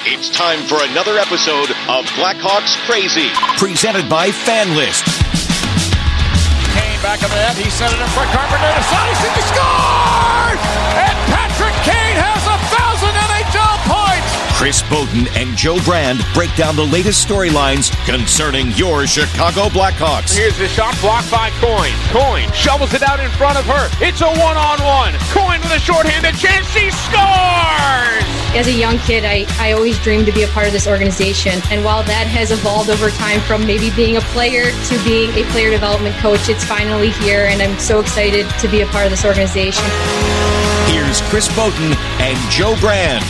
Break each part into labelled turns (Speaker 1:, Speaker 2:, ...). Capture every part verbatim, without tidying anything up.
Speaker 1: It's time for another episode of Blackhawks Crazy, presented by FanList.
Speaker 2: Kane back of the net. He sent it in front. Carpenter decides he scored! And Patrick Kane has a thousand N H L points!
Speaker 1: Chris Bowden and Joe Brand break down the latest storylines concerning your Chicago Blackhawks.
Speaker 3: Here's the shot blocked by Coyne. Coyne shovels it out in front of her. It's a one-on-one. Coyne with a shorthanded chance. She scores!
Speaker 4: As a young kid, I, I always dreamed to be a part of this organization. And while that has evolved over time from maybe being a player to being a player development coach, it's finally here, and I'm so excited to be a part of this organization.
Speaker 1: Here's Chris Bowden and Joe Brand.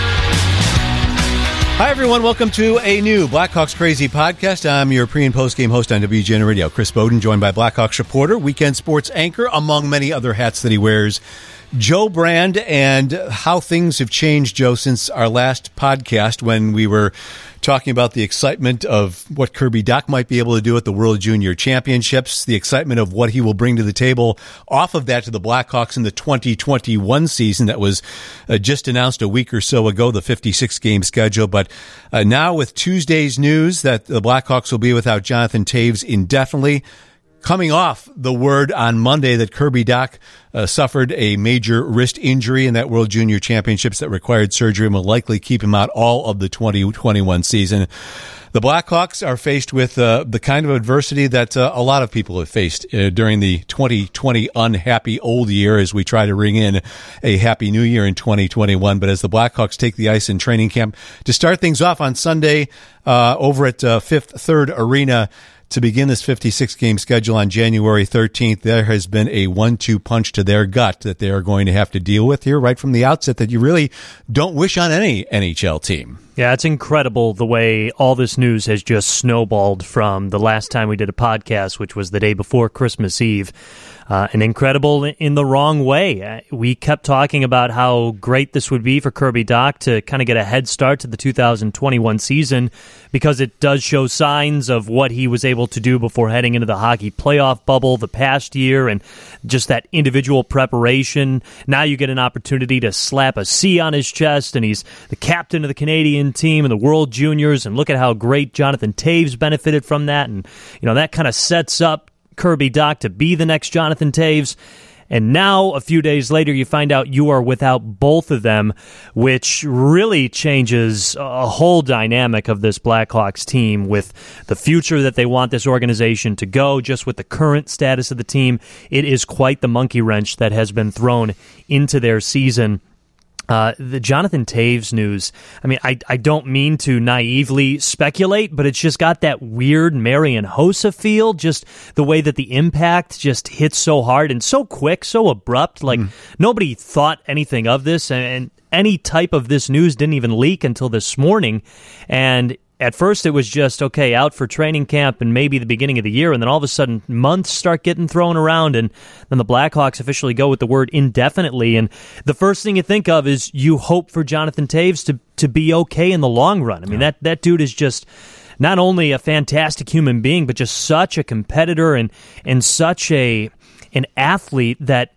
Speaker 5: Hi, everyone. Welcome to a new Blackhawks Crazy podcast. I'm your pre- and post-game host on W G N Radio, Chris Bowden, joined by Blackhawks reporter, weekend sports anchor, among many other hats that he wears, Joe Brand. And how things have changed, Joe, since our last podcast when we were talking about the excitement of what Kirby Dach might be able to do at the World Junior Championships, the excitement of what he will bring to the table off of that to the Blackhawks in the twenty twenty-one season that was uh, just announced a week or so ago, the fifty-six game schedule. But uh, now with Tuesday's news that the Blackhawks will be without Jonathan Toews indefinitely, coming off the word on Monday that Kirby Dach uh, suffered a major wrist injury in that World Junior Championships that required surgery and will likely keep him out all of the twenty twenty-one season. The Blackhawks are faced with uh, the kind of adversity that uh, a lot of people have faced uh, during the twenty twenty unhappy old year as we try to ring in a happy new year in twenty twenty-one. But as the Blackhawks take the ice in training camp to start things off on Sunday uh, over at uh, Fifth Third Arena, to begin this fifty-six game schedule on January thirteenth, there has been a one two punch to their gut that they are going to have to deal with here right from the outset that you really don't wish on any N H L team.
Speaker 6: Yeah, it's incredible the way all this news has just snowballed from the last time we did a podcast, which was the day before Christmas Eve. Uh, and incredible in the wrong way. Uh, we kept talking about how great this would be for Kirby Dach to kind of get a head start to the two thousand twenty-one season because it does show signs of what he was able to do before heading into the hockey playoff bubble the past year and just that individual preparation. Now you get an opportunity to slap a C on his chest, and he's the captain of the Canadian team and the World Juniors, and look at how great Jonathan Toews benefited from that. And, you know, that kind of sets up Kirby Dach to be the next Jonathan Toews. And now, a few days later, you find out you are without both of them, which really changes a whole dynamic of this Blackhawks team with the future that they want this organization to go, just with the current status of the team. It is quite the monkey wrench that has been thrown into their season. Uh, the Jonathan Toews news, I mean, I, I don't mean to naively speculate, but it's just got that weird Marian Hossa feel, just the way that the impact just hits so hard and so quick, so abrupt. Like, mm. nobody thought anything of this, and, and any type of this news didn't even leak until this morning. And at first, it was just, okay, out for training camp and maybe the beginning of the year, and then all of a sudden, months start getting thrown around, and then the Blackhawks officially go with the word indefinitely, and the first thing you think of is you hope for Jonathan Toews to, to be okay in the long run. I mean, that, that dude is just not only a fantastic human being, but just such a competitor and, and such a an athlete that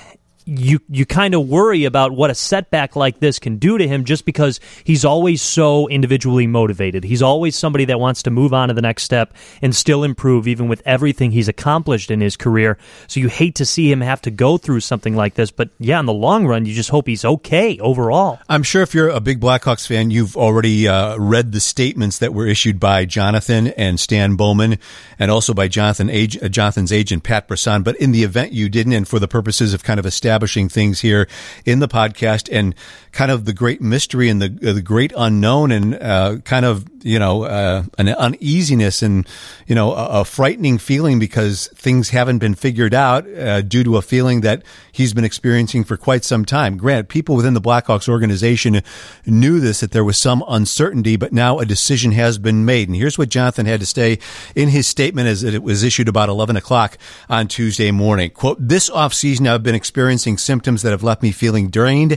Speaker 6: you you kind of worry about what a setback like this can do to him just because he's always so individually motivated. He's always somebody that wants to move on to the next step and still improve even with everything he's accomplished in his career. So you hate to see him have to go through something like this. But yeah, in the long run, you just hope he's okay overall.
Speaker 5: I'm sure if you're a big Blackhawks fan, you've already uh, read the statements that were issued by Jonathan and Stan Bowman and also by Jonathan ag- uh, Jonathan's agent, Pat Brisson. But in the event you didn't, and for the purposes of kind of establishing establishing things here in the podcast and kind of the great mystery and the uh, the great unknown and uh, kind of, you know, uh, an uneasiness and, you know, a, a frightening feeling because things haven't been figured out uh, due to a feeling that he's been experiencing for quite some time. Granted, people within the Blackhawks organization knew this, that there was some uncertainty, but now a decision has been made. And here's what Jonathan had to say in his statement as it was issued about eleven o'clock on Tuesday morning. Quote, "This offseason I've been experiencing symptoms that have left me feeling drained,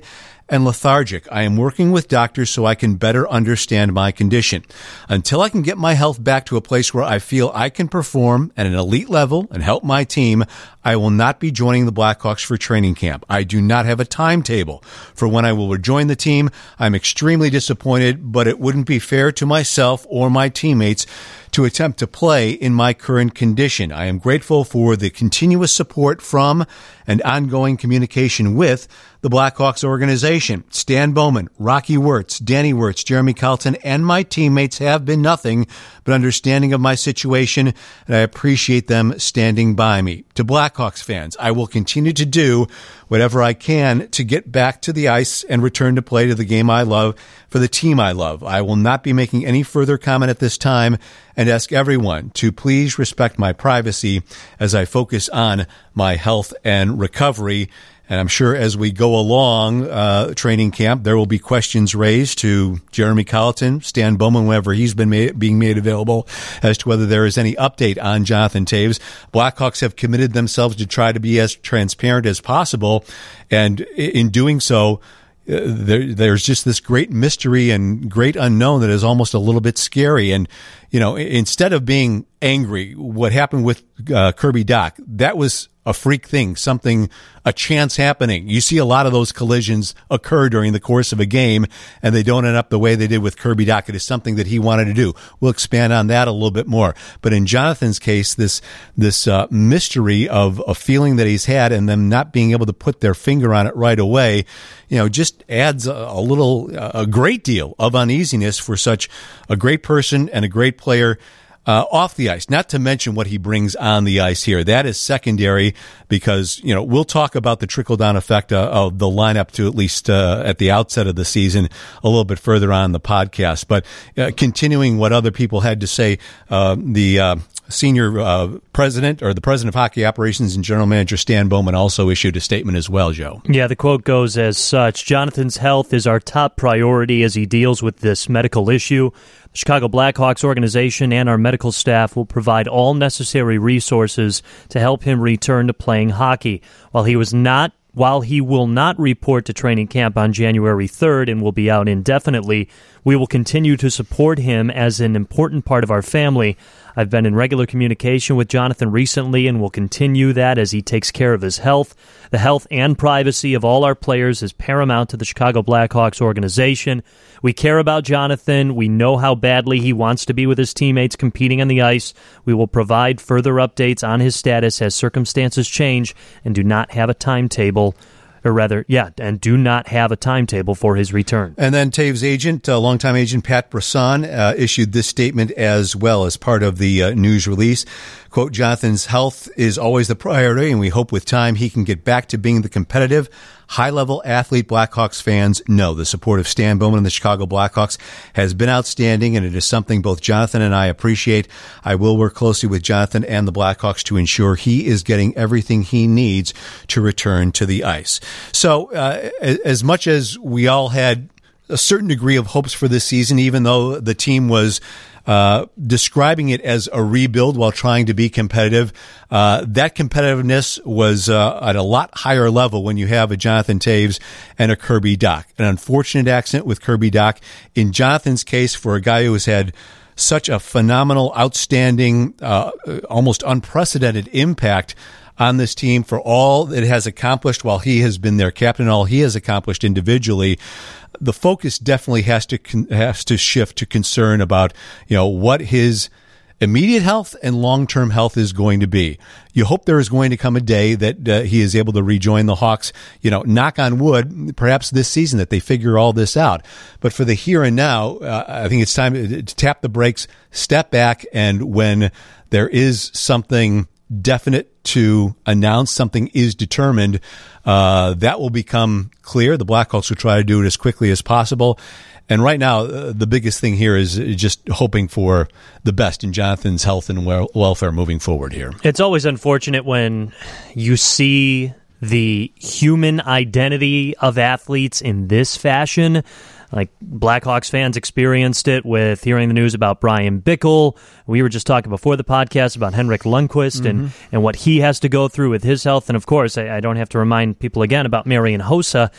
Speaker 5: and lethargic. I am working with doctors so I can better understand my condition. Until I can get my health back to a place where I feel I can perform at an elite level and help my team, I will not be joining the Blackhawks for training camp. I do not have a timetable for when I will rejoin the team. I'm extremely disappointed, but it wouldn't be fair to myself or my teammates to attempt to play in my current condition. I am grateful for the continuous support from and ongoing communication with the Blackhawks organization. Stan Bowman, Rocky Wirtz, Danny Wirtz, Jeremy Carlton, and my teammates have been nothing but understanding of my situation, and I appreciate them standing by me. To Blackhawks fans, I will continue to do whatever I can to get back to the ice and return to play to the game I love for the team I love. I will not be making any further comment at this time and ask everyone to please respect my privacy as I focus on my health and recovery. And I'm sure as we go along uh, training camp, there will be questions raised to Jeremy Carlton, Stan Bowman, whenever he's been made, being made available, as to whether there is any update on Jonathan Toews. Blackhawks have committed themselves to try to be as transparent as possible, and in doing so, uh, there, there's just this great mystery and great unknown that is almost a little bit scary. And you know, instead of being angry, what happened with uh, Kirby Dach, that was a freak thing, something, a chance happening. You see a lot of those collisions occur during the course of a game, and they don't end up the way they did with Kirby Dach. It is something that he wanted to do. We'll expand on that a little bit more. But in Jonathan's case, this this uh, mystery of a feeling that he's had and them not being able to put their finger on it right away, you know, just adds a, a little, a great deal of uneasiness for such a great person and a great player Uh, off the ice, not to mention what he brings on the ice here. That is secondary because, you know, we'll talk about the trickle-down effect uh, of the lineup to at least uh, at the outset of the season a little bit further on in the podcast. But uh, continuing what other people had to say, uh, the uh, senior uh, president or the president of hockey operations and general manager Stan Bowman also issued a statement as well, Joe.
Speaker 6: Yeah, the quote goes as such: Jonathan's health is our top priority as he deals with this medical issue. The Chicago Blackhawks organization and our medical staff will provide all necessary resources to help him return to playing hockey. While he was not While he will not report to training camp on January third and will be out indefinitely, we will continue to support him as an important part of our family. I've been in regular communication with Jonathan recently and will continue that as he takes care of his health. The health and privacy of all our players is paramount to the Chicago Blackhawks organization. We care about Jonathan. We know how badly he wants to be with his teammates competing on the ice. We will provide further updates on his status as circumstances change and do not have a timetable. Or rather, yeah, and do not have a timetable for his return.
Speaker 5: And then Toews' agent, uh, longtime agent Pat Brisson, uh, issued this statement as well as part of the uh, news release. Quote, Jonathan's health is always the priority, and we hope with time he can get back to being the competitive, high-level athlete Blackhawks fans know. The support of Stan Bowman and the Chicago Blackhawks has been outstanding, and it is something both Jonathan and I appreciate. I will work closely with Jonathan and the Blackhawks to ensure he is getting everything he needs to return to the ice. So uh, as much as we all had a certain degree of hopes for this season, even though the team was Uh, describing it as a rebuild while trying to be competitive, uh, that competitiveness was uh, at a lot higher level when you have a Jonathan Toews and a Kirby Dach. An unfortunate accident with Kirby Dach. In Jonathan's case, for a guy who has had such a phenomenal, outstanding, uh, almost unprecedented impact on this team for all it has accomplished while he has been their captain, all he has accomplished individually, the focus definitely has to has to shift to concern about, you know, what his immediate health and long-term health is going to be. You hope there is going to come a day that uh, he is able to rejoin the Hawks, you know, knock on wood, perhaps this season that they figure all this out. But for the here and now, uh, I think it's time to, to tap the brakes, step back, and when there is something definite to announce, something is determined, uh, that will become clear. The Blackhawks will try to do it as quickly as possible. And right now, uh, the biggest thing here is just hoping for the best in Jonathan's health and wel- welfare moving forward here.
Speaker 6: It's always unfortunate when you see the human identity of athletes in this fashion. Like, Blackhawks fans experienced it with hearing the news about Brian Bickle. We were just talking before the podcast about Henrik Lundqvist mm-hmm. and, and what he has to go through with his health. And, of course, I, I don't have to remind people again about Marian Hossa.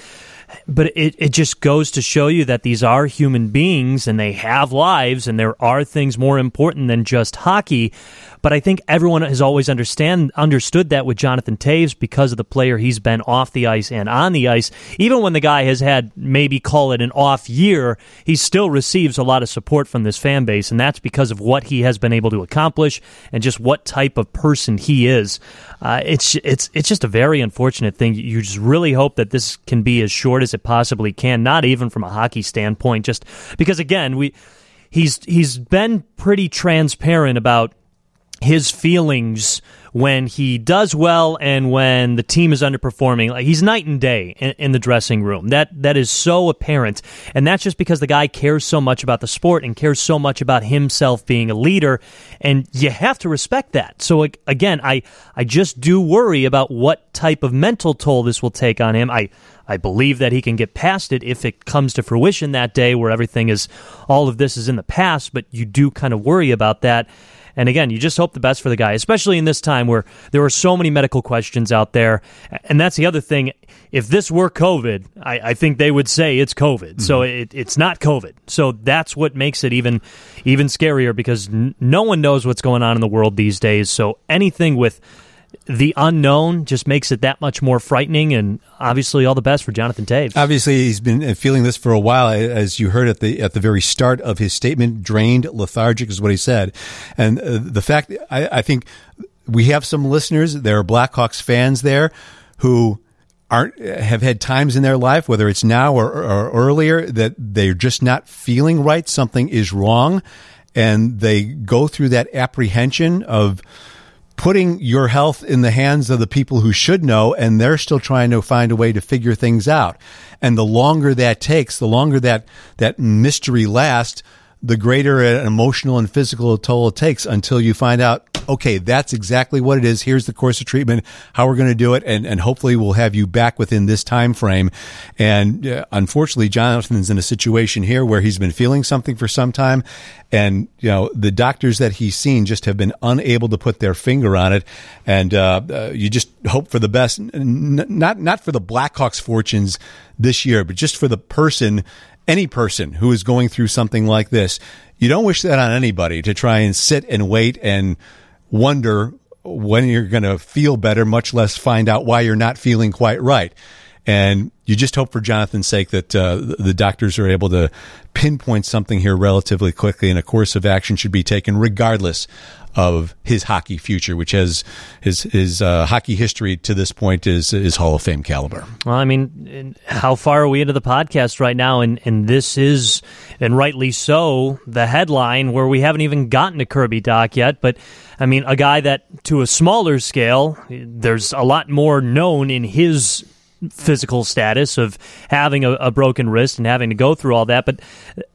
Speaker 6: But it, it just goes to show you that these are human beings and they have lives and there are things more important than just hockey. But I think everyone has always understand understood that with Jonathan Toews because of the player he's been off the ice and on the ice. Even when the guy has had, maybe call it an off year, he still receives a lot of support from this fan base, and that's because of what he has been able to accomplish and just what type of person he is. Uh, it's it's it's just a very unfortunate thing. You just really hope that this can be as short as it possibly can, not even from a hockey standpoint, just because, again, we he's he's been pretty transparent about his feelings when he does well and when the team is underperforming. Like, he's night and day in, in the dressing room. That that is so apparent, and that's just because the guy cares so much about the sport and cares so much about himself being a leader, and you have to respect that. So again, I I just do worry about what type of mental toll this will take on him. I I believe that he can get past it if it comes to fruition that day where everything is, all of this is in the past, but you do kind of worry about that. And again, you just hope the best for the guy, especially in this time where there are so many medical questions out there. And that's the other thing. If this were COVID, I, I think they would say it's COVID. Mm-hmm. So it, it's not COVID. So that's what makes it even even scarier, because n- no one knows what's going on in the world these days. So anything with the unknown just makes it that much more frightening, and obviously all the best for Jonathan Toews.
Speaker 5: Obviously, he's been feeling this for a while, as you heard at the at the very start of his statement. Drained, lethargic is what he said. And uh, the fact, I, I think we have some listeners, there are Blackhawks fans there who aren't have had times in their life, whether it's now or, or earlier, that they're just not feeling right. Something is wrong, and they go through that apprehension of putting your health in the hands of the people who should know, and they're still trying to find a way to figure things out. And the longer that takes, the longer that that mystery lasts, the greater an emotional and physical toll it takes until you find out, okay, that's exactly what it is. Here's the course of treatment, how we're going to do it, and, and hopefully we'll have you back within this time frame. And uh, unfortunately, Jonathan's in a situation here where he's been feeling something for some time, and you know the doctors that he's seen just have been unable to put their finger on it. And uh, uh, you just hope for the best, N- not not for the Blackhawks' fortunes this year, but just for the person. Any person who is going through something like this, you don't wish that on anybody, to try and sit and wait and wonder when you're going to feel better, much less find out why you're not feeling quite right. And you just hope for Jonathan's sake that uh, the doctors are able to pinpoint something here relatively quickly, and a course of action should be taken regardless of his hockey future, which has his his uh, hockey history to this point is is Hall of Fame caliber.
Speaker 6: Well, I mean, how far are we into the podcast right now? And and this is, and rightly so, the headline where we haven't even gotten to Kirby Dach yet. But I mean, a guy that, to a smaller scale, there's a lot more known in his physical status of having a, a broken wrist and having to go through all that. But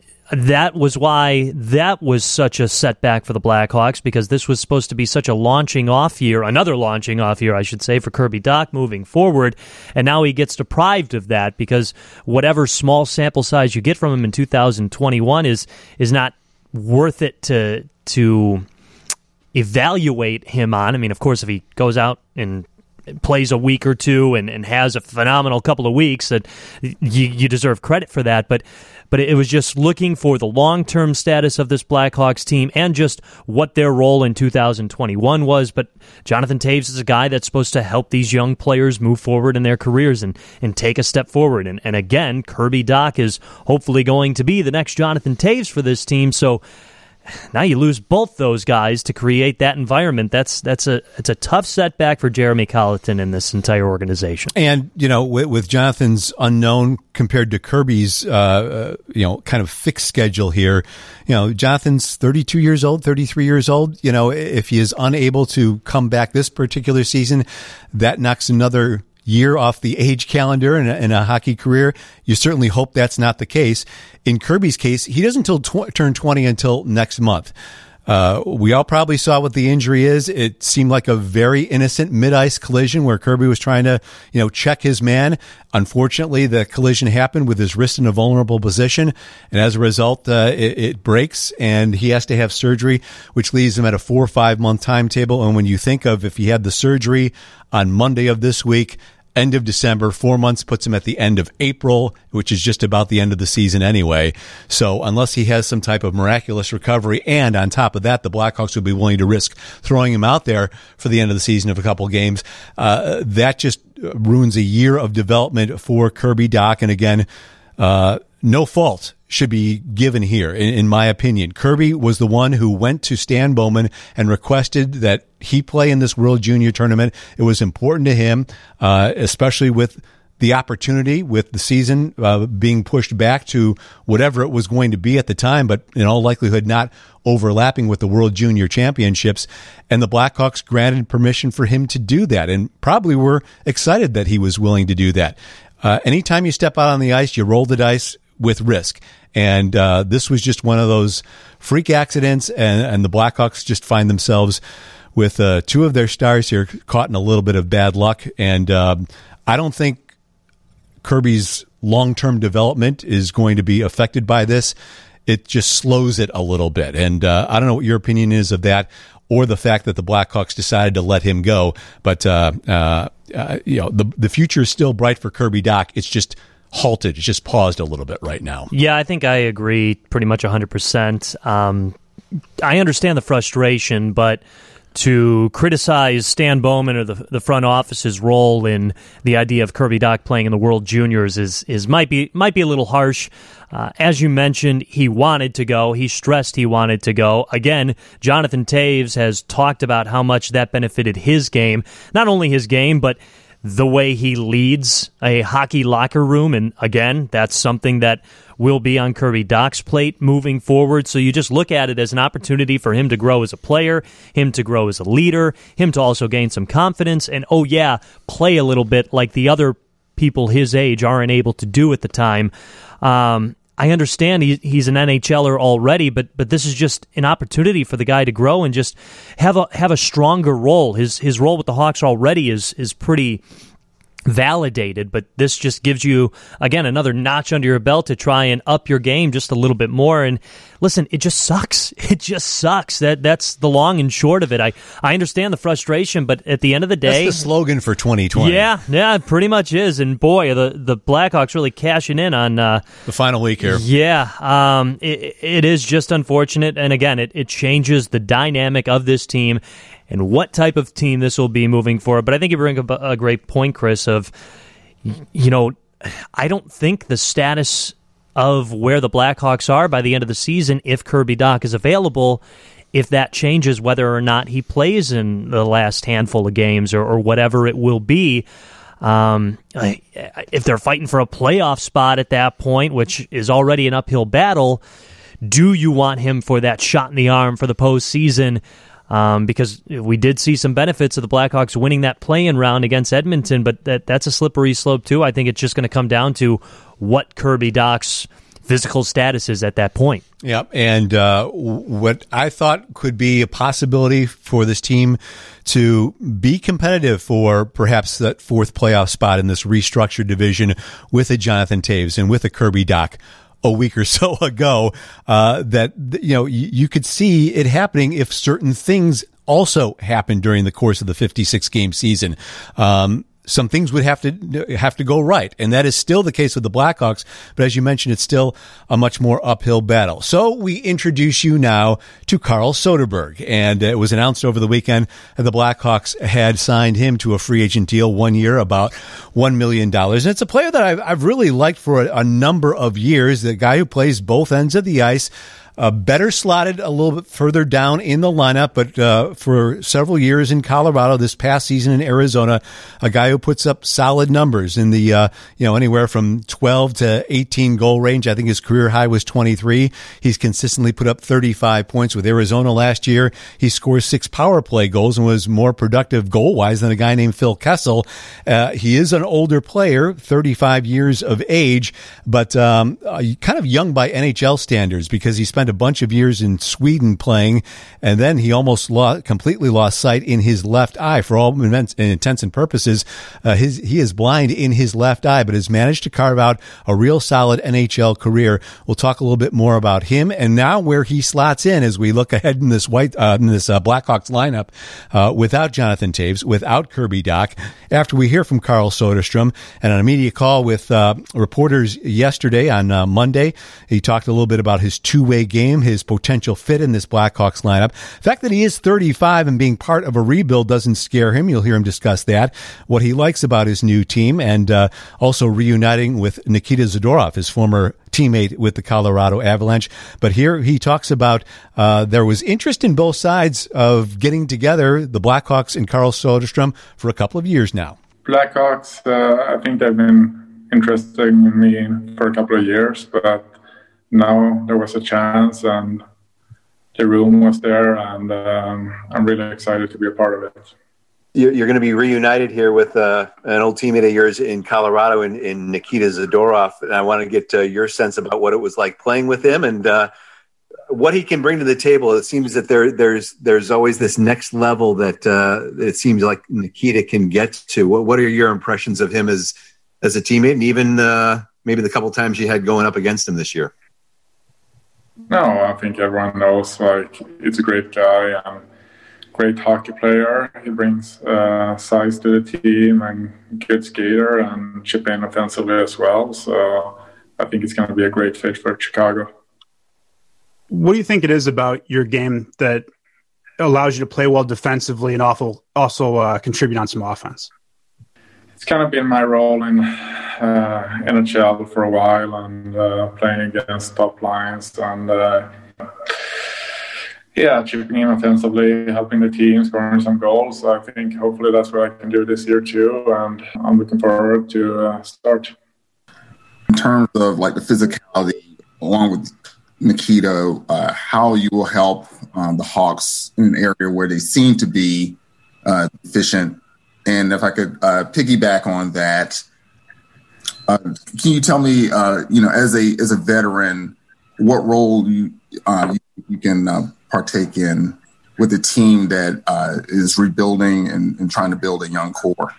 Speaker 6: that was why that was such a setback for the Blackhawks, because this was supposed to be such a launching off year, another launching off year, I should say, for Kirby Dach moving forward. And now he gets deprived of that because whatever small sample size you get from him in two thousand twenty-one is is not worth it to to evaluate him on. I mean, of course, if he goes out and plays a week or two and, and has a phenomenal couple of weeks, that you, you deserve credit for that. But but it was just looking for the long-term status of this Blackhawks team and just what their role in two thousand twenty-one was. But Jonathan Toews is a guy that's supposed to help these young players move forward in their careers and, and take a step forward. And, and again, Kirby Dach is hopefully going to be the next Jonathan Toews for this team. So now you lose both those guys to create that environment. That's that's a it's a tough setback for Jeremy Colleton and this entire organization.
Speaker 5: And you know, with, with Jonathan's unknown compared to Kirby's, uh, you know, kind of fixed schedule here, you know, Jonathan's thirty-two years old, thirty-three years old. You know, if he is unable to come back this particular season, that knocks another year off the age calendar in a, in a hockey career. You certainly hope that's not the case. In Kirby's case, he doesn't till tw- turn twenty until next month. Uh, we all probably saw what the injury is. It seemed like a very innocent mid-ice collision where Kirby was trying to, you know, check his man. Unfortunately, the collision happened with his wrist in a vulnerable position, and as a result, uh, it, it breaks, and he has to have surgery, which leaves him at a four or five month timetable. And when you think of if he had the surgery on Monday of this week, end of December. Four months puts him at the end of April, which is just about the end of the season anyway. So unless he has some type of miraculous recovery, and on top of that, the Blackhawks would be willing to risk throwing him out there for the end of the season of a couple games, uh, that just ruins a year of development for Kirby Dach. And again, uh, no fault should be given here, in, in my opinion. Kirby was the one who went to Stan Bowman and requested that he play in this World Junior Tournament. It was important to him, uh, especially with the opportunity, with the season uh, being pushed back to whatever it was going to be at the time, but in all likelihood not overlapping with the World Junior Championships. And the Blackhawks granted permission for him to do that, and probably were excited that he was willing to do that. Uh, anytime you step out on the ice, you roll the dice with risk. And uh, this was just one of those freak accidents, and, and the Blackhawks just find themselves with uh, two of their stars here caught in a little bit of bad luck. And uh, I don't think Kirby's long-term development is going to be affected by this. It just slows it a little bit. And uh, I don't know what your opinion is of that, or the fact that the Blackhawks decided to let him go. But uh, uh, uh, you know, the the future is still bright for Kirby Dach. It's just halted. It's just paused a little bit right now.
Speaker 6: Yeah, I think I agree pretty much one hundred percent. Um, I understand the frustration, but to criticize Stan Bowman or the the front office's role in the idea of Kirby Dach playing in the World Juniors is is might be might be a little harsh. Uh, as you mentioned, he wanted to go. He stressed he wanted to go. Again, Jonathan Toews has talked about how much that benefited his game. Not only his game, but the way he leads a hockey locker room. And again, that's something that will be on Kirby Dach's plate moving forward. So you just look at it as an opportunity for him to grow as a player, him to grow as a leader, him to also gain some confidence, and, oh yeah, play a little bit like the other people his age aren't able to do at the time. Um, I understand he, he's an N H L er already, but but this is just an opportunity for the guy to grow and just have a have a stronger role. His his role with the Hawks already is is pretty validated, but this just gives you, again, another notch under your belt to try and up your game just a little bit more. And listen, it just sucks. It just sucks. That that's the long and short of it. I, I understand the frustration, but at the end of the day,
Speaker 5: that's the slogan for twenty twenty.
Speaker 6: Yeah, yeah, it pretty much is. And boy, the the Blackhawks really cashing in on uh,
Speaker 5: the final week here.
Speaker 6: Yeah, um, it, it is just unfortunate, and again, it it changes the dynamic of this team and what type of team this will be moving forward. But I think you bring up a great point, Chris, of, you know, I don't think the status of where the Blackhawks are by the end of the season, if Kirby Dach is available, if that changes whether or not he plays in the last handful of games or, or whatever it will be. Um, if they're fighting for a playoff spot at that point, which is already an uphill battle, do you want him for that shot in the arm for the postseason? Um, because we did see some benefits of the Blackhawks winning that play-in round against Edmonton, but that that's a slippery slope too. I think it's just going to come down to what Kirby Dach's physical status is at that point.
Speaker 5: Yeah, and uh, what I thought could be a possibility for this team to be competitive for perhaps that fourth playoff spot in this restructured division with a Jonathan Toews and with a Kirby Dach a week or so ago, uh, that, you know, you, you could see it happening if certain things also happened during the course of the fifty-six game season. Um, some things would have to have to go right, and that is still the case with the Blackhawks. But as you mentioned, it's still a much more uphill battle. So we introduce you now to Carl Soderberg, and it was announced over the weekend that the Blackhawks had signed him to a free agent deal, one year, about one million dollars. And it's a player that I've, I've really liked for a, a number of years, the guy who plays both ends of the ice. Uh, better slotted a little bit further down in the lineup, but uh, for several years in Colorado, this past season in Arizona, a guy who puts up solid numbers in the, uh, you know, anywhere from twelve to eighteen goal range. I think his career high was twenty-three. He's consistently put up thirty-five points with Arizona last year. He scored six power play goals and was more productive goal-wise than a guy named Phil Kessel. Uh, he is an older player, thirty-five years of age, but um, uh, kind of young by N H L standards, because he spent spent a bunch of years in Sweden playing, and then he almost lost, completely lost sight in his left eye. For all intents and purposes, uh, his he is blind in his left eye, but has managed to carve out a real solid N H L career. We'll talk a little bit more about him and now where he slots in as we look ahead in this white uh, in this uh, Blackhawks lineup uh, without Jonathan Toews, without Kirby Dach. After we hear from Carl Soderstrom and on a media call with uh, reporters yesterday on uh, Monday, he talked a little bit about his two-way game, his potential fit in this Blackhawks lineup. The fact that he is thirty-five and being part of a rebuild doesn't scare him. You'll hear him discuss that. What he likes about his new team, and uh, also reuniting with Nikita Zadorov, his former teammate with the Colorado Avalanche. But here he talks about uh, there was interest in both sides of getting together, the Blackhawks and Carl Soderstrom, for a couple of years now.
Speaker 7: Blackhawks, uh, I think they've been interested in me for a couple of years, but now there was a chance and the room was there, and um, I'm really excited to be a part of it.
Speaker 5: You're going to be reunited here with uh, an old teammate of yours in Colorado, in, in Nikita Zadorov. And I want to get uh, your sense about what it was like playing with him and uh, what he can bring to the table. It seems that there, there's there's always this next level that uh, it seems like Nikita can get to. What, what are your impressions of him as as a teammate, and even uh, maybe the couple times you had going up against him this year?
Speaker 7: No, I think everyone knows, like, it's a great guy and great hockey player. He brings uh, size to the team and good skater and chip in offensively as well. So I think it's going to be a great fit for Chicago.
Speaker 8: What do you think it is about your game that allows you to play well defensively and also, also uh, contribute on some offense?
Speaker 7: It's kind of been my role in uh, N H L for a while, and uh, playing against top lines and uh, yeah, chipping in offensively, helping the team, scoring some goals. I think hopefully that's what I can do this year too, and I'm looking forward to uh, start.
Speaker 9: In terms of like the physicality, along with Nikita, uh, how you will help um, the Hawks in an area where they seem to be uh, deficient. And if I could uh, piggyback on that, uh, can you tell me, uh, you know, as a as a veteran, what role you uh, you, you can uh, partake in with a team that uh, is rebuilding and, and trying to build a young core?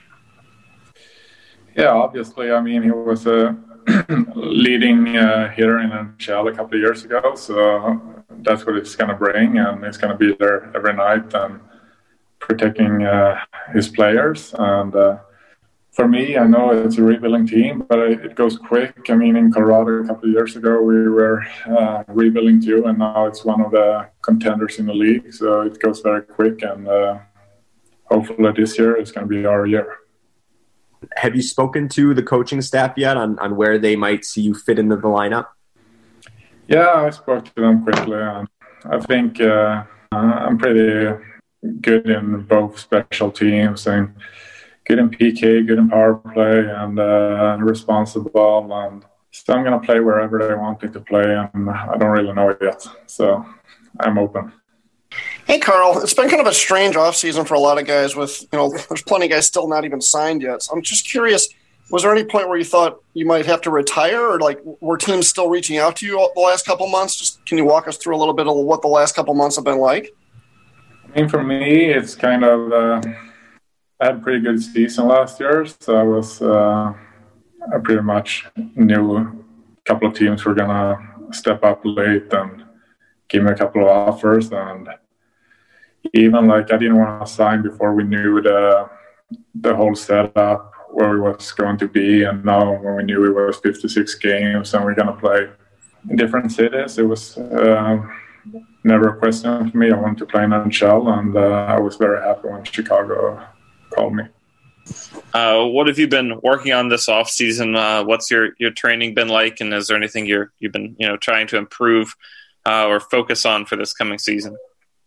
Speaker 7: Yeah, obviously. I mean, he was a leading uh, hitter in N H L a couple of years ago, so that's what it's going to bring, and he's going to be there every night and protecting uh, his players. And uh, for me, I know it's a rebuilding team, but it goes quick. I mean, in Colorado a couple of years ago, we were uh, rebuilding too, and now it's one of the contenders in the league. So it goes very quick, and uh, hopefully this year is going to be our year.
Speaker 10: Have you spoken to the coaching staff yet on, on where they might see you fit into the lineup?
Speaker 7: Yeah, I spoke to them quickly, and I think uh, I'm pretty good in both special teams and good in P K, good in power play, and uh, responsible. And so I'm going to play wherever they want me to play, and I don't really know it yet. So I'm open.
Speaker 11: Hey, Carl, it's been kind of a strange offseason for a lot of guys with, you know, there's plenty of guys still not even signed yet. So I'm just curious, was there any point where you thought you might have to retire, or like were teams still reaching out to you the last couple months? Just can you walk us through a little bit of what the last couple months have been like?
Speaker 7: I mean, for me, it's kind of, uh, I had a pretty good season last year, so I was, uh, I pretty much knew a couple of teams were going to step up late and give me a couple of offers. And even like I didn't want to sign before we knew the, the whole setup, where we was going to be. And now when we knew it was fifty-six games and we're going to play in different cities, it was uh, never a question for me. I wanted to play in N H L, and uh, I was very happy when Chicago called me.
Speaker 12: Uh, what have you been working on this off season? Uh, what's your, your training been like, and is there anything you're you've been you know trying to improve uh, or focus on for this coming season?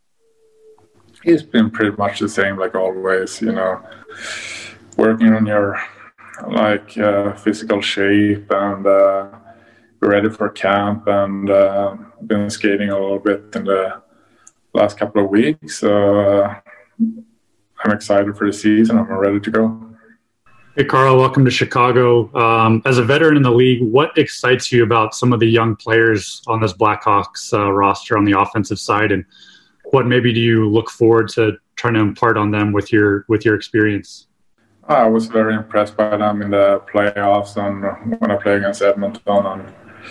Speaker 7: It's been pretty much the same, like always. You know, working on your like uh, physical shape and uh, be ready for camp, and uh, been skating a little bit in the last couple of weeks. So uh, I'm excited for the season. I'm ready to go.
Speaker 13: Hey, Carl, welcome to Chicago. Um, as a veteran in the league, what excites you about some of the young players on this Blackhawks uh, roster on the offensive side, and what maybe do you look forward to trying to impart on them with your with your experience?
Speaker 7: I was very impressed by them in the playoffs and when I played against Edmonton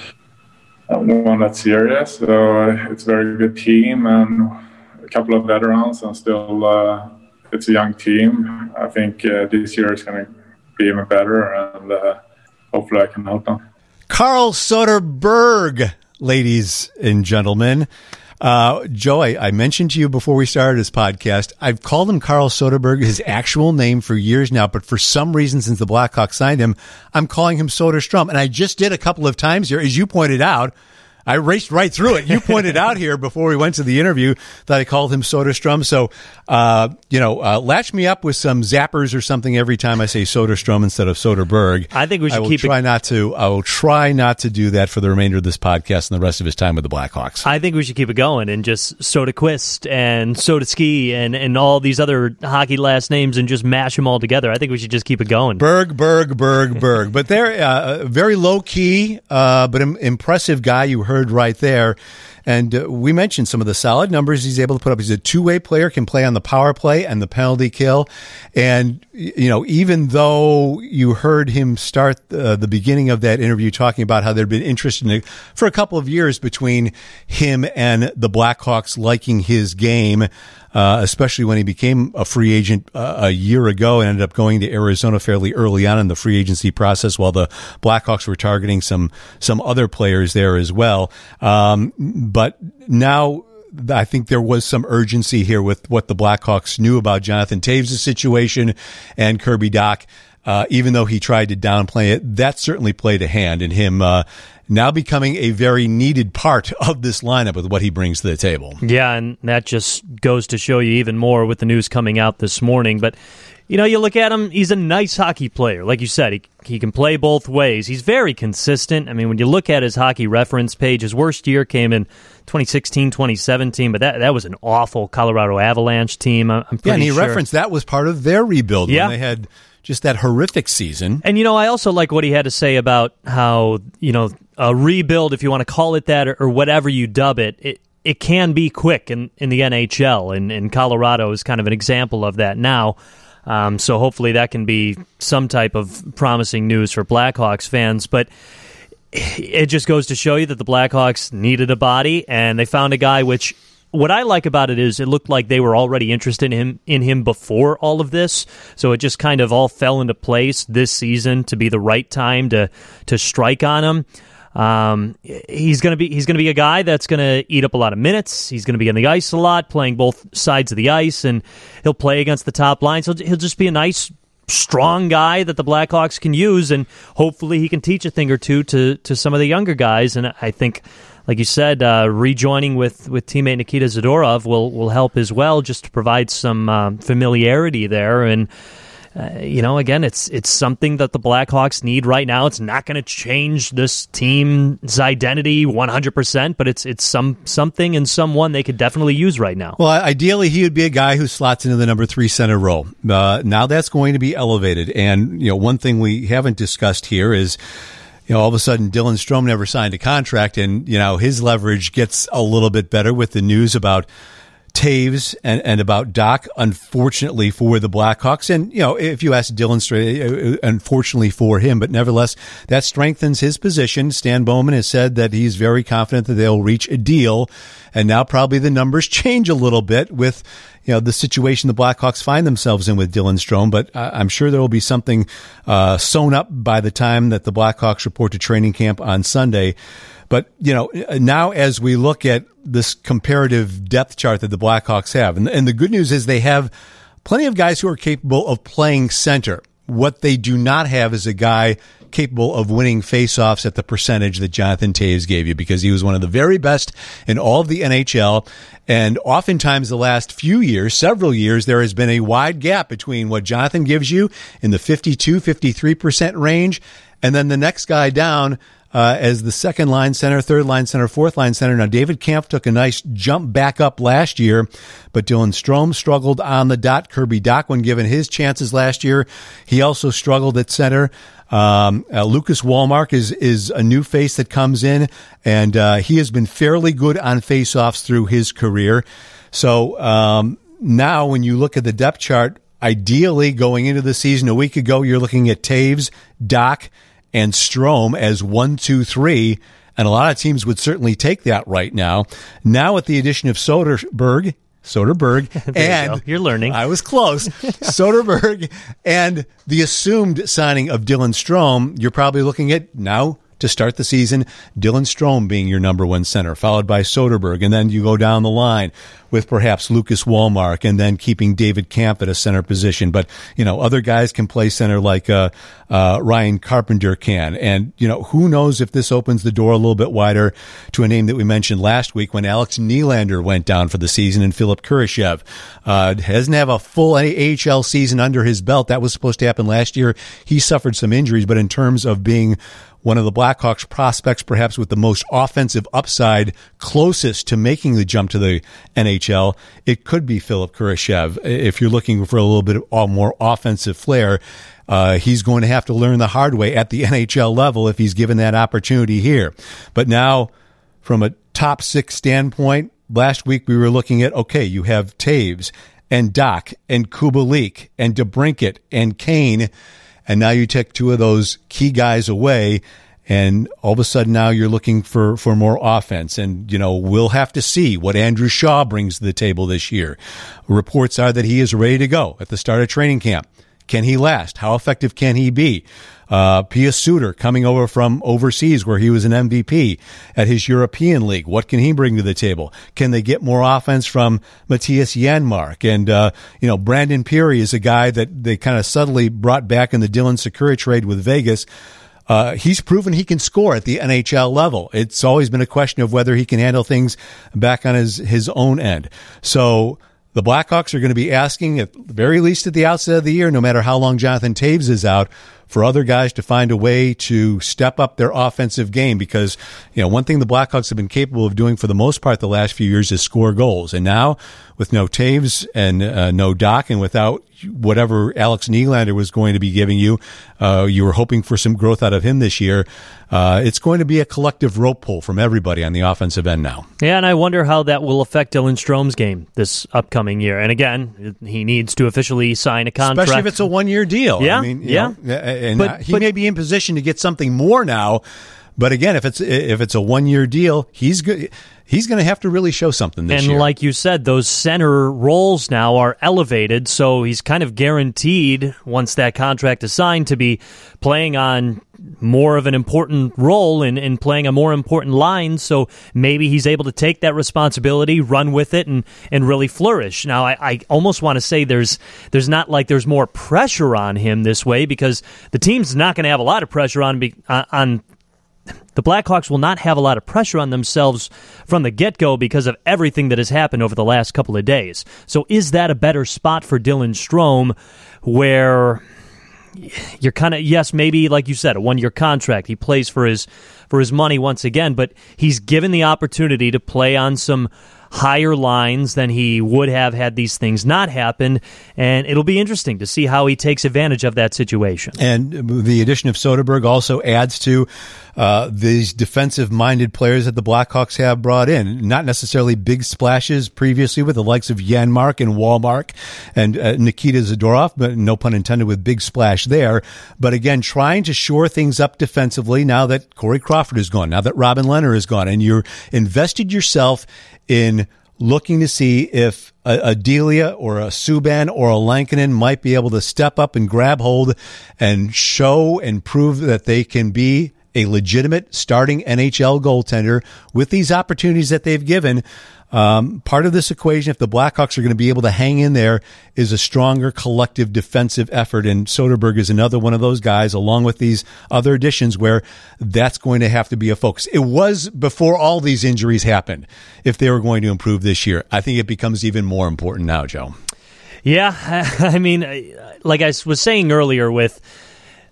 Speaker 7: and won that series. So it's a very good team and a couple of veterans, and still uh, it's a young team. I think uh, this year is going to be even better, and uh, hopefully I can help them.
Speaker 5: Carl Soderberg, ladies and gentlemen. Uh, Joe, I, I mentioned to you before we started this podcast, I've called him Carl Soderberg, his actual name, for years now, but for some reason since the Blackhawks signed him, I'm calling him Soderstrom. And I just did a couple of times here, as you pointed out. I raced right through it. You pointed out here before we went to the interview that I called him Soderstrom. So, uh, you know, uh, latch me up with some zappers or something every time I say Soderstrom instead of Soderberg.
Speaker 6: I think we should
Speaker 5: I will
Speaker 6: keep
Speaker 5: try
Speaker 6: it.
Speaker 5: not to. I will try not to do that for the remainder of this podcast and the rest of his time with the Blackhawks.
Speaker 6: I think we should keep it going and just Soderquist and Sodaski and, and all these other hockey last names and just mash them all together. I think we should just keep it going.
Speaker 5: Berg, Berg, Berg, Berg. But they're uh, very low key, uh, but im- impressive guy. You heard right there. And uh, we mentioned some of the solid numbers he's able to put up. He's a two-way player, can play on the power play and the penalty kill. And, you know, even though you heard him start uh, the beginning of that interview talking about how there'd been interest in it for a couple of years between him and the Blackhawks liking his game, uh, especially when he became a free agent uh, a year ago and ended up going to Arizona fairly early on in the free agency process while the Blackhawks were targeting some some other players there as well. Um, but now I think there was some urgency here with what the Blackhawks knew about Jonathan Toews' situation and Kirby Dach. Uh, even though he tried to downplay it, that certainly played a hand in him uh, now becoming a very needed part of this lineup with what he brings to the table.
Speaker 6: Yeah, and that just goes to show you even more with the news coming out this morning. But, you know, you look at him, he's a nice hockey player. Like you said, he he can play both ways. He's very consistent. I mean, when you look at his hockey reference page, his worst year came in twenty sixteen, twenty seventeen, but that that was an awful Colorado Avalanche team. I'm pretty
Speaker 5: Yeah, and he
Speaker 6: sure.
Speaker 5: referenced that was part of their rebuild
Speaker 6: Yeah.
Speaker 5: when they had just that horrific season.
Speaker 6: And, you know, I also like what he had to say about how, you know, a rebuild, if you want to call it that, or, or whatever you dub it, it, it can be quick in, in the N H L, and, and Colorado is kind of an example of that now. Um, so hopefully that can be some type of promising news for Blackhawks fans. But it just goes to show you that the Blackhawks needed a body, and they found a guy which... What I like about it is it looked like they were already interested in him in him before all of this, so it just kind of all fell into place this season to be the right time to to strike on him. Um, he's gonna be he's gonna be a guy that's gonna eat up a lot of minutes. He's gonna be on the ice a lot, playing both sides of the ice, and he'll play against the top line. So he'll just be a nice, strong guy that the Blackhawks can use, and hopefully he can teach a thing or two to to some of the younger guys. And I think, like you said, uh, rejoining with, with teammate Nikita Zadorov will, will help as well, just to provide some um, familiarity there. And, uh, you know, again, it's it's something that the Blackhawks need right now. It's not going to change this team's identity one hundred percent, but it's it's some something and someone they could definitely use right now.
Speaker 5: Well, ideally, he would be a guy who slots into the number three center role. Uh, now that's going to be elevated. And, you know, one thing we haven't discussed here is, you know, all of a sudden Dylan Strome never signed a contract, and, you know, his leverage gets a little bit better with the news about Toews and, and about Dach, unfortunately for the Blackhawks. And, you know, if you ask Dylan straight, unfortunately for him, but nevertheless, that strengthens his position. Stan Bowman has said that he's very confident that they'll reach a deal. And now probably the numbers change a little bit with, you know, the situation the Blackhawks find themselves in with Dylan Strome, but I'm sure there will be something uh, sewn up by the time that the Blackhawks report to training camp on Sunday. But, you know, now as we look at this comparative depth chart that the Blackhawks have, and, and the good news is they have plenty of guys who are capable of playing center. What they do not have is a guy capable of winning faceoffs at the percentage that Jonathan Toews gave you, because he was one of the very best in all of the N H L. And oftentimes the last few years, several years, there has been a wide gap between what Jonathan gives you in the fifty-two, fifty-three percent range, and then the next guy down uh, as the second line center, third line center, fourth line center. Now, David Kampf took a nice jump back up last year, but Dylan Strome struggled on the dot. Kirby Dach, when given his chances last year, he also struggled at center. Um, uh, Lucas Wallmark is, is a new face that comes in, and, uh, he has been fairly good on faceoffs through his career. So, um, now when you look at the depth chart, ideally going into the season a week ago, you're looking at Taves, Dach, and Strome as one, two, three. And a lot of teams would certainly take that right now. Now with the addition of Soderberg, Soderberg, and
Speaker 6: you you're learning.
Speaker 5: I was close. Soderberg and the assumed signing of Dylan Strome, you're probably looking at now to start the season, Dylan Strome being your number one center, followed by Soderberg, and then you go down the line with perhaps Lucas Wallmark, and then keeping David Kampf at a center position. But, you know, other guys can play center like uh, uh, Ryan Carpenter can. And, you know, who knows if this opens the door a little bit wider to a name that we mentioned last week when Alex Nylander went down for the season and Philip Kurashev uh, doesn't have a full A H L season under his belt. That was supposed to happen last year. He suffered some injuries, but in terms of being one of the Blackhawks prospects, perhaps with the most offensive upside, closest to making the jump to the N H L, it could be Philip Kurashev. If you're looking for a little bit of more offensive flair, uh, he's going to have to learn the hard way at the N H L level if he's given that opportunity here. But now, from a top six standpoint, last week we were looking at, okay, you have Taves and Dach and Kubalik and DeBrincat and Kane. And now you take two of those key guys away, and all of a sudden now you're looking for, for more offense. And, you know, we'll have to see what Andrew Shaw brings to the table this year. Reports are that he is ready to go at the start of training camp. Can he last? How effective can he be? Uh, Pia Suter coming over from overseas where he was an M V P at his European league. What can he bring to the table? Can they get more offense from Matthias Janmark? And, uh, you know, Brandon Peary is a guy that they kind of subtly brought back in the Dylan Sikura trade with Vegas. Uh, he's proven he can score at the N H L level. It's always been a question of whether he can handle things back on his, his own end. So, the Blackhawks are going to be asking, at the very least at the outset of the year, no matter how long Jonathan Taves is out, for other guys to find a way to step up their offensive game, because, you know, one thing the Blackhawks have been capable of doing for the most part the last few years is score goals. And now, with no Taves and uh, no Dach, and without whatever Alex Nylander was going to be giving you, uh, you were hoping for some growth out of him this year. Uh, it's going to be a collective rope pull from everybody on the offensive end now.
Speaker 6: Yeah, and I wonder how that will affect Dylan Strome's game this upcoming year. And again, he needs to officially sign a contract.
Speaker 5: Especially if it's a one-year deal.
Speaker 6: Yeah,
Speaker 5: I mean, you
Speaker 6: yeah.
Speaker 5: know, and
Speaker 6: but,
Speaker 5: he
Speaker 6: but,
Speaker 5: may be in position to get something more now. But again, if it's if it's a one-year deal, he's good. He's going to have to really show something this
Speaker 6: and
Speaker 5: year.
Speaker 6: And like you said, those center roles now are elevated, so he's kind of guaranteed, once that contract is signed, to be playing on more of an important role and in, in playing a more important line, so maybe he's able to take that responsibility, run with it, and, and really flourish. Now, I, I almost want to say there's there's not like there's more pressure on him this way, because the team's not going to have a lot of pressure on on, on the Blackhawks will not have a lot of pressure on themselves from the get-go because of everything that has happened over the last couple of days. So is that a better spot for Dylan Strome, where you're kind of, yes, maybe, like you said, a one-year contract. He plays for his for his money once again, but he's given the opportunity to play on some higher lines than he would have had these things not happen, and it'll be interesting to see how he takes advantage of that situation.
Speaker 5: And the addition of Soderberg also adds to uh, these defensive-minded players that the Blackhawks have brought in. Not necessarily big splashes previously with the likes of Janmark and Wallmark and uh, Nikita Zadorov, but no pun intended with big splash there. But again, trying to shore things up defensively now that Corey Crawford is gone, now that Robin Lehner is gone, and you're invested yourself in looking to see if a, a Delia or a Subban or a Lankinen might be able to step up and grab hold and show and prove that they can be a legitimate starting N H L goaltender with these opportunities that they've given. Um, part of this equation, if the Blackhawks are going to be able to hang in there, is a stronger collective defensive effort. And Soderberg is another one of those guys, along with these other additions, where that's going to have to be a focus. It was before all these injuries happened, if they were going to improve this year. I think it becomes even more important now, Joe.
Speaker 6: Yeah, I mean, like I was saying earlier with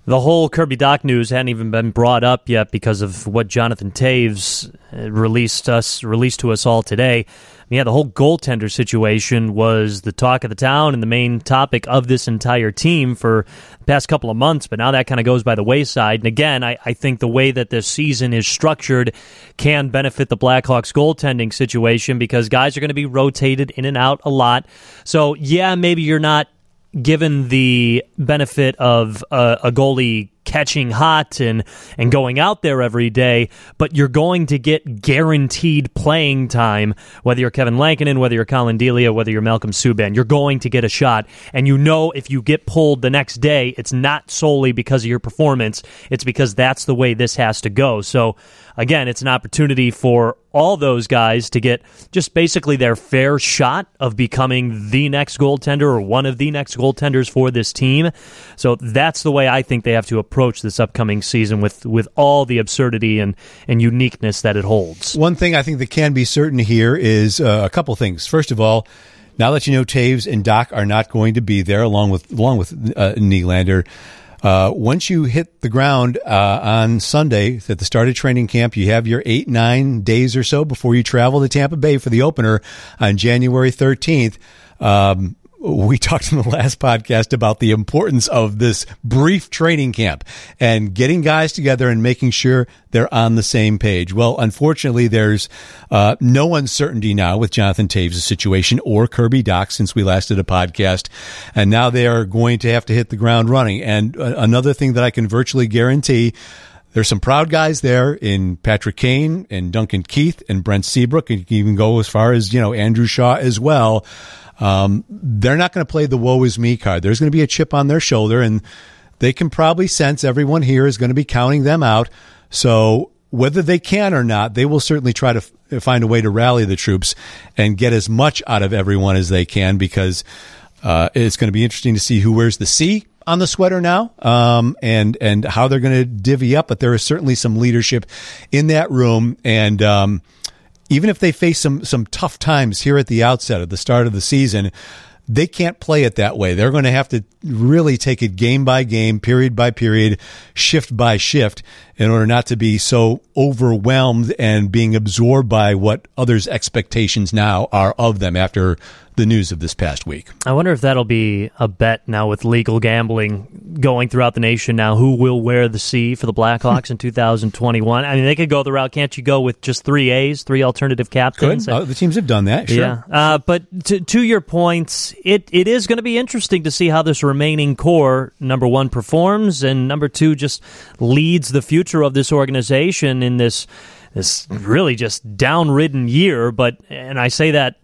Speaker 6: The whole Kirby Dach news hadn't even been brought up yet because of what Jonathan Toews released us released to us all today. Yeah, the whole goaltender situation was the talk of the town and the main topic of this entire team for the past couple of months, but now that kind of goes by the wayside. And again, I, I think the way that this season is structured can benefit the Blackhawks goaltending situation because guys are going to be rotated in and out a lot. So, yeah, maybe you're not given the benefit of a, a goalie catching hot and, and going out there every day, but you're going to get guaranteed playing time, whether you're Kevin Lankinen, whether you're Colin Delia, whether you're Malcolm Subban. You're going to get a shot, and you know if you get pulled the next day, it's not solely because of your performance, it's because that's the way this has to go. So, again, it's an opportunity for all those guys to get just basically their fair shot of becoming the next goaltender or one of the next goaltenders for this team. So that's the way I think they have to approach this upcoming season with, with all the absurdity and, and uniqueness that it holds.
Speaker 5: One thing I think that can be certain here is uh, a couple things. First of all, now that you know Toews and Dach are not going to be there along with along with uh, Nylander, Uh, once you hit the ground uh, on Sunday at the start of training camp, you have your eight, nine days or so before you travel to Tampa Bay for the opener on January thirteenth. Um, we talked in the last podcast about the importance of this brief training camp and getting guys together and making sure they're on the same page. Well, unfortunately, there's uh, no uncertainty now with Jonathan Toews' situation or Kirby Dach since we last did a podcast. And now they are going to have to hit the ground running. And uh, another thing that I can virtually guarantee, there's some proud guys there in Patrick Kane and Duncan Keith and Brent Seabrook. And you can even go as far as, you know, Andrew Shaw as well. Um, they're not going to play the woe is me card. There's going to be a chip on their shoulder, and they can probably sense everyone here is going to be counting them out. So whether they can or not, they will certainly try to f- find a way to rally the troops and get as much out of everyone as they can, because uh, it's going to be interesting to see who wears the C on the sweater now, um, and and how they're going to divvy up. But there is certainly some leadership in that room, and um, even if they face some some tough times here at the outset at the start of the season, they can't play it that way. They're going to have to really take it game by game, period by period, shift by shift, in order not to be so overwhelmed and being absorbed by what others' expectations now are of them after the news of this past week.
Speaker 6: I wonder if that'll be a bet now with legal gambling going throughout the nation now. Who will wear the C for the Blackhawks in two thousand twenty-one? I mean, they could go the route. Can't you go with just three A's, three alternative captains?
Speaker 5: Could. Uh, the teams have done that, sure.
Speaker 6: Yeah. Uh, but to, to your points, it, it is going to be interesting to see how this remaining core, number one, performs, and number two, just leads the future of this organization in this this really just down-ridden year. But, and I say that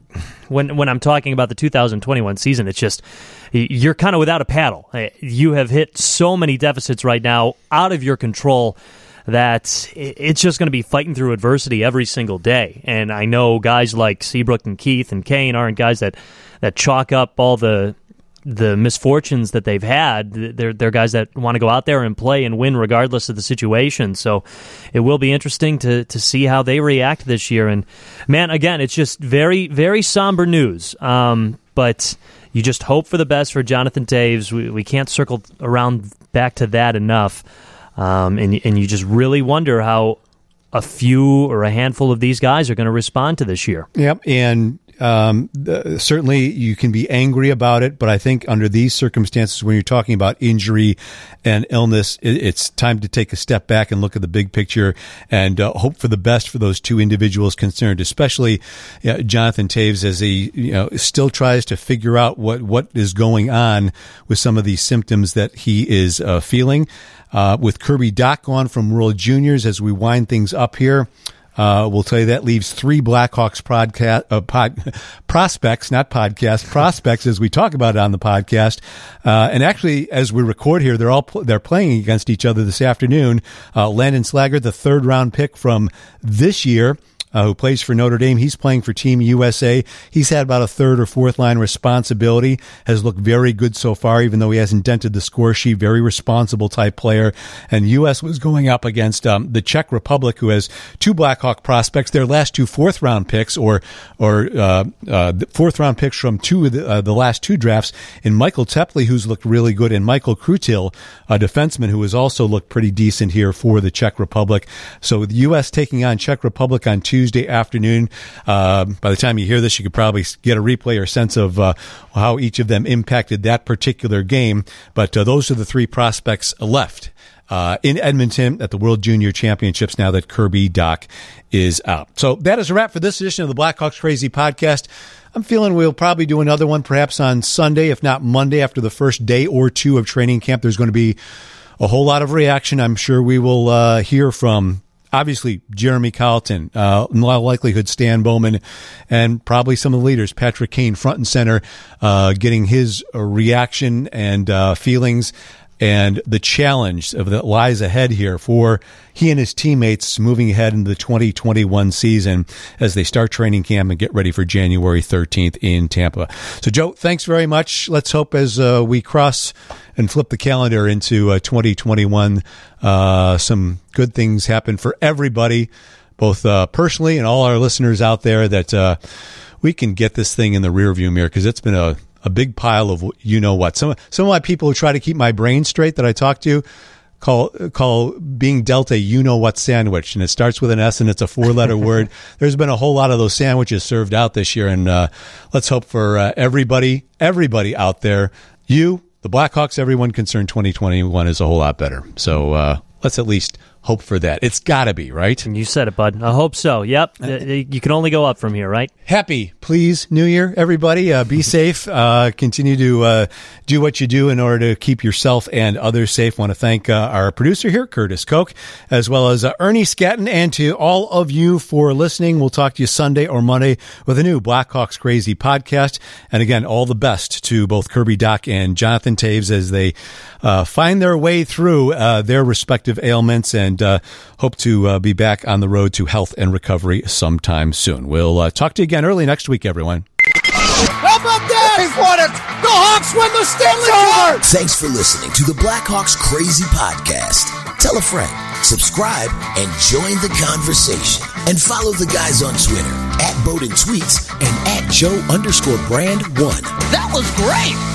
Speaker 6: When when I'm talking about the two thousand twenty-one season, it's just you're kind of without a paddle. You have hit so many deficits right now out of your control that it's just going to be fighting through adversity every single day. And I know guys like Seabrook and Keith and Kane aren't guys that, that chalk up all the the misfortunes that they've had. They're they're guys that want to go out there and play and win regardless of the situation. So it will be interesting to to see how they react this year. And man, again, it's just very, very somber news. Um, but you just hope for the best for Jonathan Toews. We we can't circle around back to that enough. Um, and and you just really wonder how a few or a handful of these guys are going to respond to this year.
Speaker 5: Yep, and Um, the, certainly you can be angry about it, but I think under these circumstances, when you're talking about injury and illness, it, it's time to take a step back and look at the big picture and uh, hope for the best for those two individuals concerned, especially uh, Jonathan Toews, as he you know still tries to figure out what, what is going on with some of these symptoms that he is uh, feeling. Uh, with Kirby Dach gone from World Juniors, as we wind things up here, Uh, we'll tell you that leaves three Blackhawks podcast, uh, pod, prospects, not podcasts, prospects, as we talk about it on the podcast. Uh, and actually, as we record here, they're all pl- they're playing against each other this afternoon. Uh, Landon Slaggert, the third round pick from this year, uh, who plays for Notre Dame. He's playing for Team U S A. He's had about a third or fourth line responsibility, has looked very good so far, even though he hasn't dented the score sheet. Very responsible type player. And U S was going up against um, the Czech Republic, who has two Blackhawk prospects, their last two fourth round picks, or or uh, uh, fourth round picks from two of the, uh, the last two drafts, in Michael Tepley, who's looked really good, and Michael Krutil, a defenseman who has also looked pretty decent here for the Czech Republic. So the U S taking on Czech Republic on Tuesday afternoon. Uh, by the time you hear this, you could probably get a replay or sense of uh, how each of them impacted that particular game. But uh, those are the three prospects left uh, in Edmonton at the World Junior Championships now that Kirby Dach is out. So that is a wrap for this edition of the Blackhawks Crazy Podcast. I'm feeling we'll probably do another one perhaps on Sunday, if not Monday, after the first day or two of training camp. There's going to be a whole lot of reaction. I'm sure we will uh, hear from, obviously, Jeremy Colleton, uh, in all likelihood, Stan Bowman, and probably some of the leaders, Patrick Kane, front and center, uh, getting his uh, reaction and uh, feelings and the challenge of that lies ahead here for he and his teammates moving ahead into the twenty twenty-one season as they start training camp and get ready for January thirteenth in Tampa. So, Joe, thanks very much. Let's hope as uh, we cross and flip the calendar into uh, twenty twenty-one, uh, some good things happen for everybody, both uh, personally and all our listeners out there, that uh, we can get this thing in the rearview mirror, because it's been a a big pile of you know what. Some some of my people who try to keep my brain straight that I talk to call call being dealt a you know what sandwich, and it starts with an S and it's a four letter word. There's been a whole lot of those sandwiches served out this year, and uh, let's hope for uh, everybody everybody out there, you, the Blackhawks, everyone concerned, twenty twenty-one is a whole lot better. So uh, let's at least hope for that. It's got to be, right?
Speaker 6: You said it, bud. I hope so. Yep. You can only go up from here, right?
Speaker 5: Happy, please, New Year, everybody. Uh, be safe. Uh, continue to uh, do what you do in order to keep yourself and others safe. Want to thank uh, our producer here, Curtis Koch, as well as uh, Ernie Scatton, and to all of you for listening. We'll talk to you Sunday or Monday with a new Blackhawks Crazy podcast. And again, all the best to both Kirby Dach and Jonathan Toews as they uh, find their way through uh, their respective ailments, and uh, hope to uh, be back on the road to health and recovery sometime soon. We'll uh, talk to you again early next week, everyone.
Speaker 14: How about that? He's won it. The Hawks win the Stanley Cup. Thanks for listening to the Blackhawks Crazy Podcast. Tell a friend, subscribe, and join the conversation. And follow the guys on Twitter at Bowden Tweets and at Joe underscore brand one. That was great.